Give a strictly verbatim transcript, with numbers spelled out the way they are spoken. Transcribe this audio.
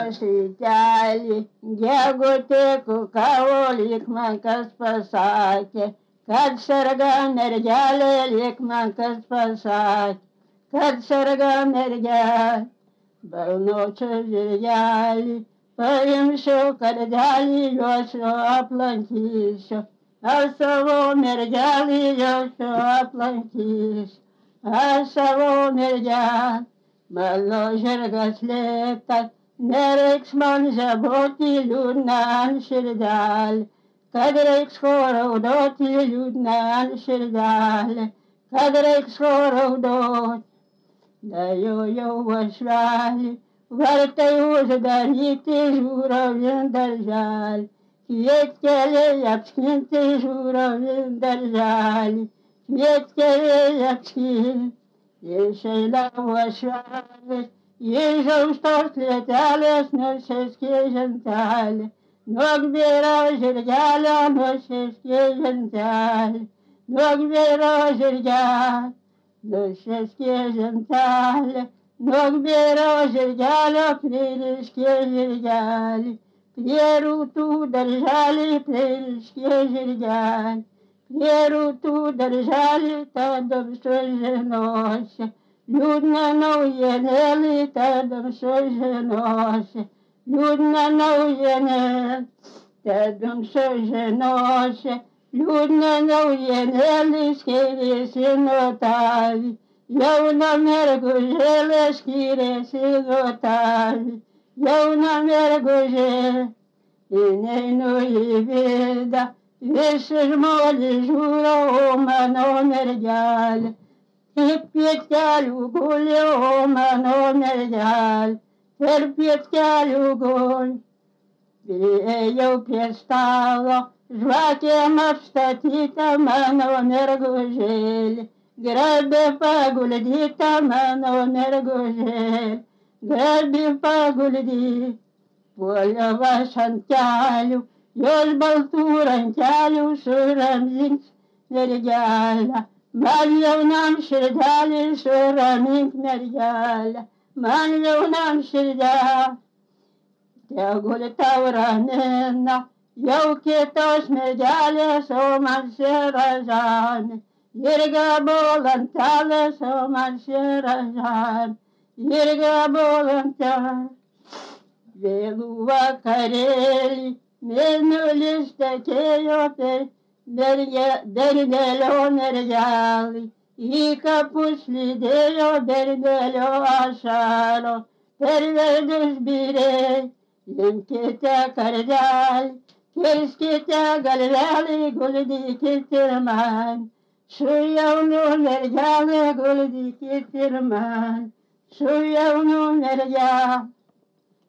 Šiteli, gegutėku kaulik man kas pasakė, kad serga mergelė, lyg man kas pasakė, kad serga mergelė. Balnočio žirgelį paimsiu kardelį, josiu aplankysiu, aš savo mergelį josiu aplankysiu, aš savo mergelį. Mano žirgas lėtas, nereiks man žaboti liūdną ant širdelį, kad reiks ko raudoti liūdną ant širdelį, kad reiks ko raudoti. Daėjau uošvelį, vartai uždaryti, žūrovin darželį, kvietkeliai apskinti, žūrovin darželį, kvietkeliai apskinti. Išeina uošvelis, išauštos lietelės, nusiskė žentelė, nuokbėra žirgelio, nusiskė žentelė, nuokbėra žirgelio, nusiskė žentelė, nuokbėra žirgelio, pririškė žirgelį, prie rūtų darželį, pririškė žirgelį. Prie rūtų darželį tadam sužinosi, liūdną naujienėlį tadam sužinosi, liūdną naujienėlį tadam sužinosi, liūdną naujienėlį skiriasi nuo tavi, jauna mergužėlė skiriasi nuo tavi, jauna mergužėlė, įneinu į vidų. Visi žmonės žiūri, o mano mergelė, tik pietkelių guli, o mano mergelė, per pietkelių guli. Priėjau prie stalo, žvakėm apstatyta mano mergužėlė, grabė paguldyta mano mergužėlė, grabė paguldyta, puoliau aš ant kelių. Jos baltų rankelių suramink mergelę, man jaunam širdelį suramink mergelę, man jaunam širdelį. Tegul tau ramina jau kitos mergelės, o man sėra žemė, ir gabolantelės, o man sėra žemė, ir gabolantelės. Vėlų vakarėlį mėnulis tekėjo per bernelio mergelį, į kapus lydėjo bernelio ašaro, per veidus byrė, imkite kardelį, kirskite galvelį, guldykit ir man, su jaunu mergelė guldykit ir man, su jaunu mergelė.